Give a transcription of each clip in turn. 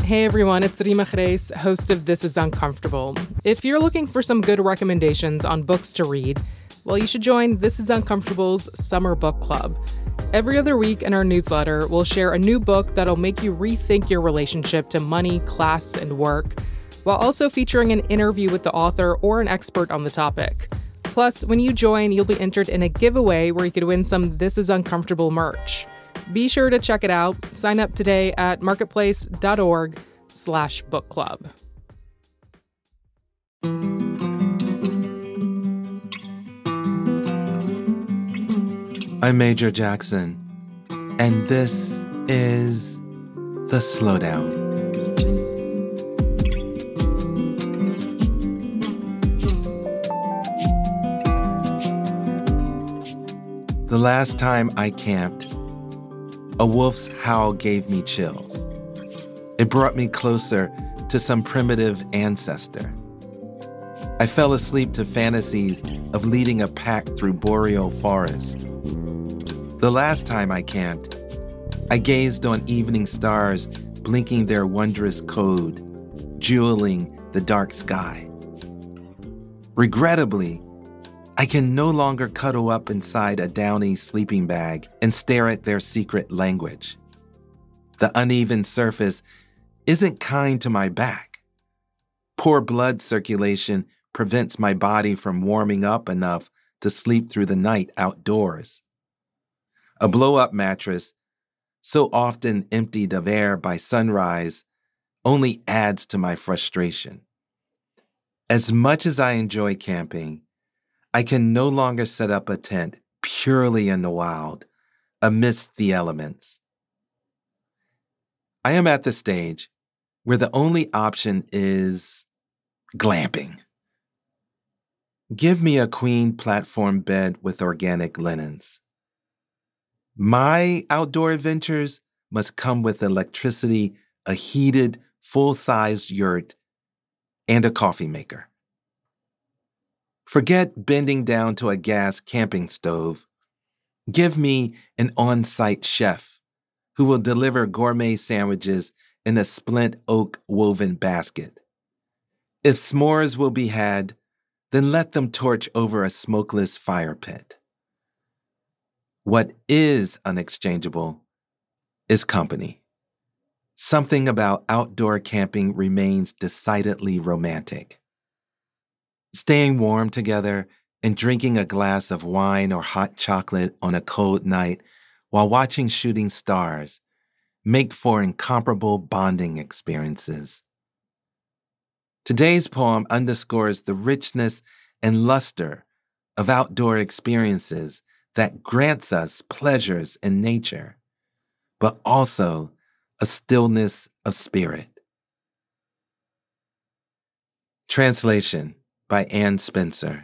Hey everyone, it's Rima Khreis, host of This Is Uncomfortable. If you're looking for some good recommendations on books to read, well, you should join This Is Uncomfortable's Summer Book Club. Every other week in our newsletter, we'll share a new book that'll make you rethink your relationship to money, class, and work, while also featuring an interview with the author or an expert on the topic. Plus, when you join, you'll be entered in a giveaway where you could win some This Is Uncomfortable merch. Be sure to check it out. Sign up today at marketplace.org/book club. I'm Major Jackson, and this is The Slowdown. The last time I camped, a wolf's howl gave me chills. It brought me closer to some primitive ancestor. I fell asleep to fantasies of leading a pack through boreal forest. The last time I camped, I gazed on evening stars blinking their wondrous code, jeweling the dark sky. Regrettably, I can no longer cuddle up inside a downy sleeping bag and stare at their secret language. The uneven surface isn't kind to my back. Poor blood circulation prevents my body from warming up enough to sleep through the night outdoors. A blow-up mattress, so often emptied of air by sunrise, only adds to my frustration. As much as I enjoy camping, I can no longer set up a tent purely in the wild, amidst the elements. I am at the stage where the only option is glamping. Give me a queen platform bed with organic linens. My outdoor adventures must come with electricity, a heated, full-sized yurt, and a coffee maker. Forget bending down to a gas camping stove. Give me an on-site chef who will deliver gourmet sandwiches in a splint oak woven basket. If s'mores will be had, then let them torch over a smokeless fire pit. What is unexchangeable is company. Something about outdoor camping remains decidedly romantic. Staying warm together and drinking a glass of wine or hot chocolate on a cold night while watching shooting stars make for incomparable bonding experiences. Today's poem underscores the richness and luster of outdoor experiences that grants us pleasures in nature, but also a stillness of spirit. Translation by Anne Spencer.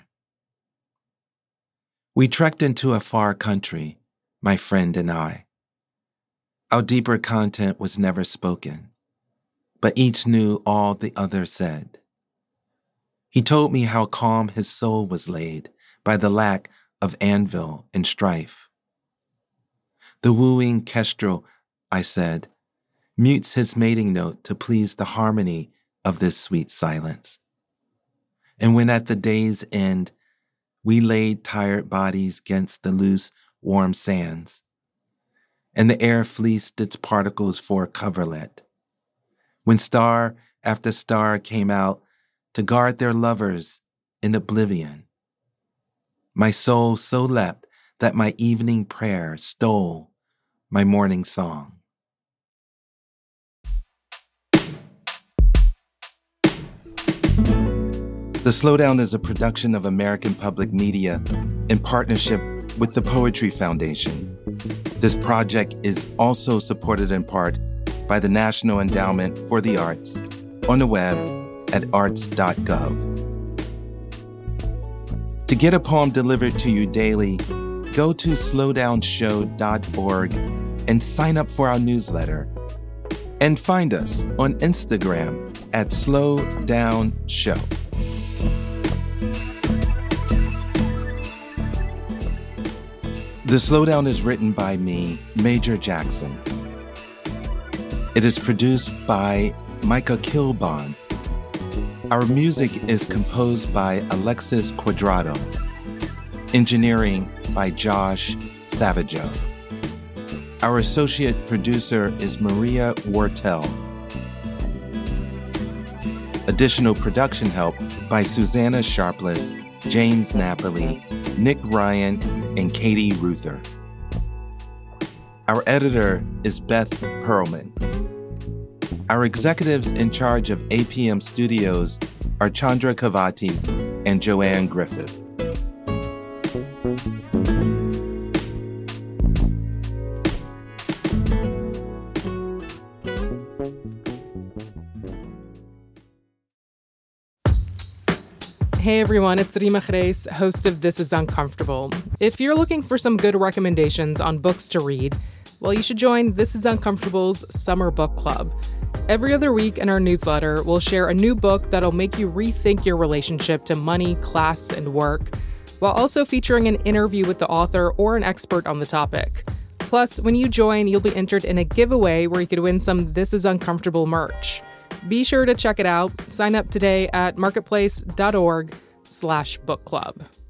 We trekked into a far country, my friend and I. Our deeper content was never spoken, but each knew all the other said. He told me how calm his soul was laid by the lack of anvil and strife. The wooing kestrel, I said, mutes his mating note to please the harmony of this sweet silence. And when at the day's end, we laid tired bodies against the loose, warm sands, and the air fleeced its particles for a coverlet, when star after star came out to guard their lovers in oblivion, my soul so leapt that my evening prayer stole my morning song. The Slowdown is a production of American Public Media in partnership with the Poetry Foundation. This project is also supported in part by the National Endowment for the Arts on the web at arts.gov. To get a poem delivered to you daily, go to slowdownshow.org and sign up for our newsletter. And find us on Instagram at slowdownshow. The Slowdown is written by me, Major Jackson. It is produced by Micah Kilbon. Our music is composed by Alexis Quadrado. Engineering by Josh Savageau. Our associate producer is Maria Wortel. Additional production help by Susanna Sharpless, James Napoli, Nick Ryan, and Katie Ruther. Our editor is Beth Pearlman. Our executives in charge of APM Studios are Chandra Kavati and Joanne Griffith. Hey everyone, it's Rima Khreis, host of This Is Uncomfortable. If you're looking for some good recommendations on books to read, well, you should join This Is Uncomfortable's Summer Book Club. Every other week in our newsletter, we'll share a new book that'll make you rethink your relationship to money, class, and work, while also featuring an interview with the author or an expert on the topic. Plus, when you join, you'll be entered in a giveaway where you could win some This Is Uncomfortable merch. Be sure to check it out. Sign up today at marketplace.org/book club.